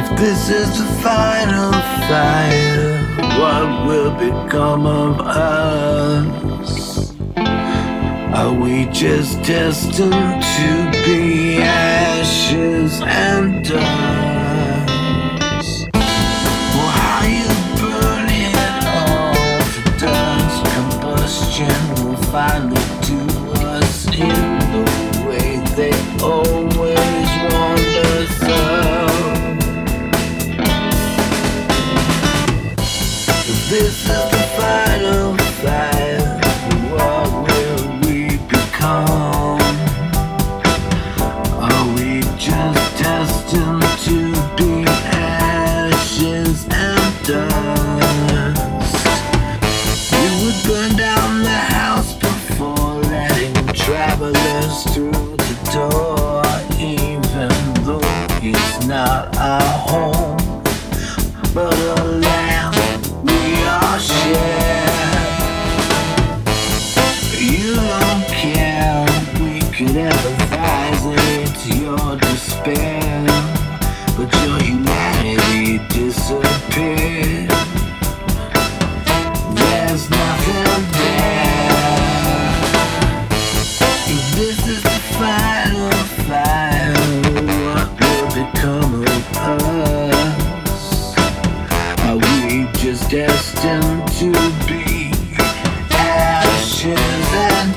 This is the final fire. What will become of us? Are we just destined to be ashes and dust? Or how you burn it all to dust? Combustion will finally do us in the way they always want us up. This is the final fire. What will we become? Are we just destined to be ashes and dust? We would burn down the house before letting travelers through the door, even though it's not our home, but a land share. You don't care. We could empathize into your despair, but your humanity disappeared. There's nothing there. If this is the final fire, what will become of us? Are we just destined to be ashes and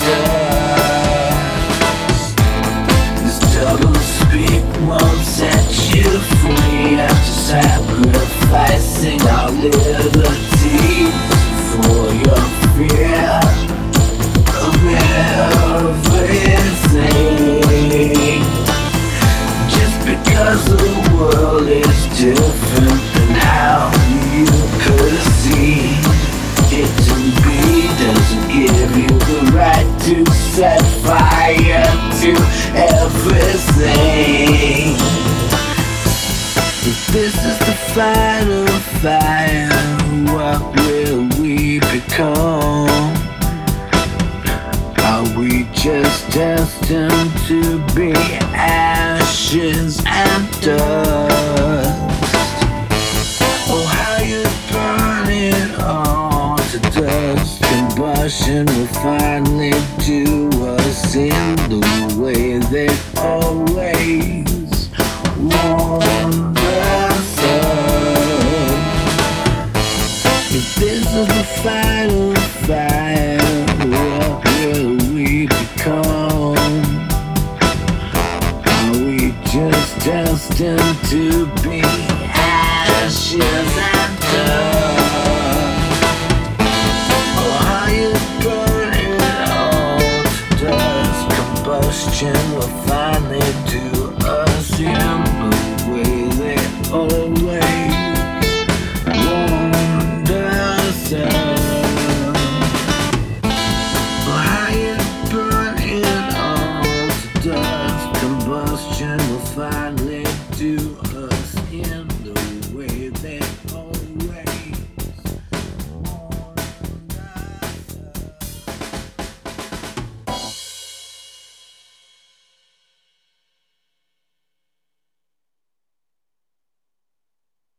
dust? This double speak won't set you free after sacrificing our liberties for your fear of everything. Just because the world is different than how you perceive it to be doesn't give you the right to set fire to everything. If this is the final fire, what will we become? Are we just destined to be ashes and dust? Oh, how you burn it all to dust. Combustion will finally do us in the way they always warned us of. If this is the final fire, what will we become? Are we just destined to be ashes and dust? Oh, how you burn it all to dust. Combustion will finally do us in the way they always warned us of.